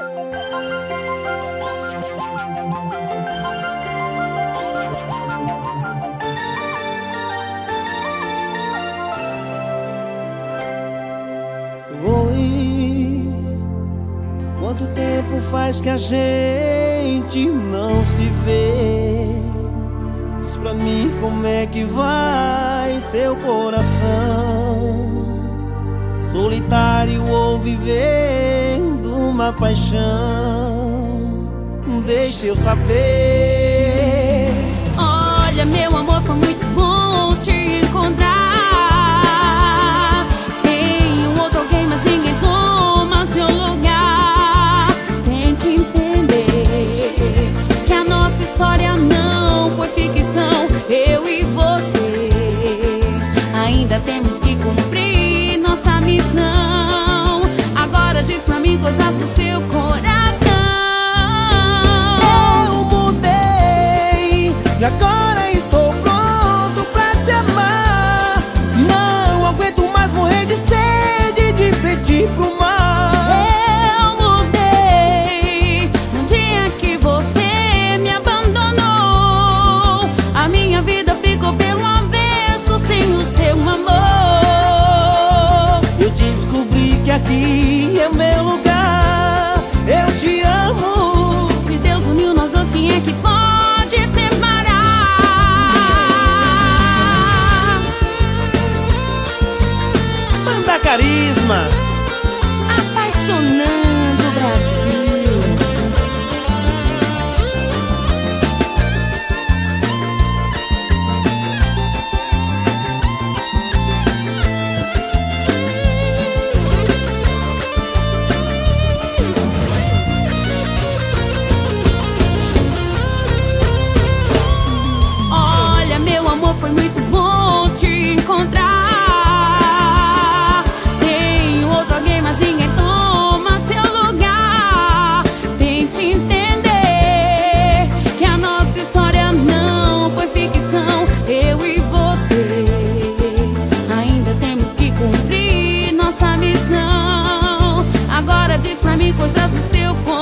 Oi, quanto tempo faz que a gente não se vê? Diz pra mim como é que vai seu coração, solitário ou vivendo uma paixão? Deixa eu saber. Olha, meu amor, foi muito bom te encontrar. Tem um outro alguém, mas ninguém toma seu lugar. Tente entender que a nossa história não foi ficção. Eu e você ainda temos que cumprir nossa missão. Agora diz pra mim coisas do seu coração. Eu mudei e agora estou pronto pra te amar. Não aguento mais morrer de sede de pedir pro mar. Eu mudei no dia que você me abandonou. A minha vida ficou pelo avesso sem o seu amor. Eu descobri que aqui é meu lugar. Eu te amo. Se Deus uniu nós dois, quem é que pode separar? Manda carisma. Apaixonando o Brasil. Olha, meu amor, foi muito bom te encontrar. Tem outro alguém, mas ninguém toma seu lugar. Tente entender que a nossa história não foi ficção. Eu e você ainda temos que cumprir nossa missão. Agora diz pra mim coisas do seu coração.